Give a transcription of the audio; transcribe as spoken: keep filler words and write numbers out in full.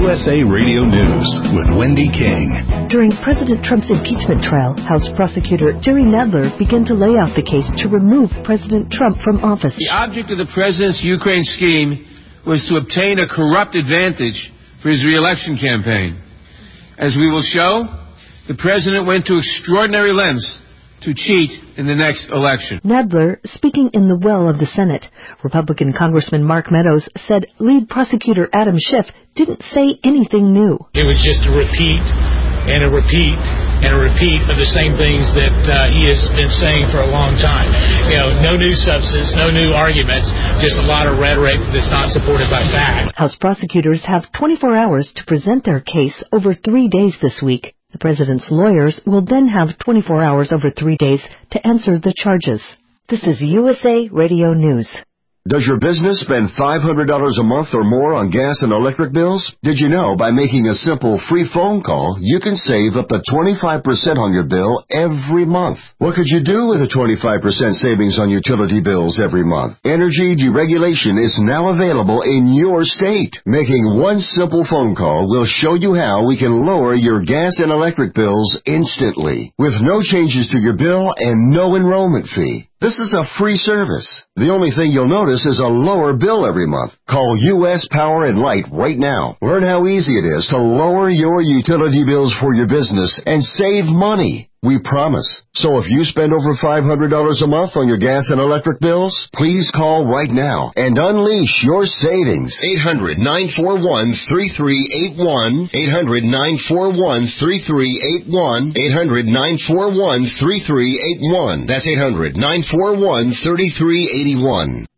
U S A Radio News with Wendy King. During President Trump's impeachment trial, House prosecutor Jerry Nadler began to lay out the case to remove President Trump from office. The object of the president's Ukraine scheme was to obtain a corrupt advantage for his re-election campaign. As we will show, the president went to extraordinary lengths to cheat in the next election. Nadler, speaking in the well of the Senate, Republican Congressman Mark Meadows said lead prosecutor Adam Schiff didn't say anything new. It was just a repeat and a repeat and a repeat of the same things that uh, he has been saying for a long time. You know, no new substance, no new arguments, just a lot of rhetoric that's not supported by facts. House prosecutors have twenty-four hours to present their case over three days this week. The president's lawyers will then have twenty-four hours over three days to answer the charges. This is U S A Radio News. Does your business spend five hundred dollars a month or more on gas and electric bills? Did you know by making a simple free phone call, you can save up to twenty-five percent on your bill every month? What could you do with a twenty-five percent savings on utility bills every month? Energy deregulation is now available in your state. Making one simple phone call will show you how we can lower your gas and electric bills instantly, with no changes to your bill and no enrollment fee. This is a free service. The only thing you'll notice is a lower bill every month. Call U S Power and Light right now. Learn how easy it is to lower your utility bills for your business and save money. We promise. So if you spend over five hundred dollars a month on your gas and electric bills, please call right now and unleash your savings. eight hundred, nine four one, three three eight one. eight hundred, nine four one, three three eight one. eight hundred, nine four one, three three eight one. That's eight hundred, nine four one, three three eight one.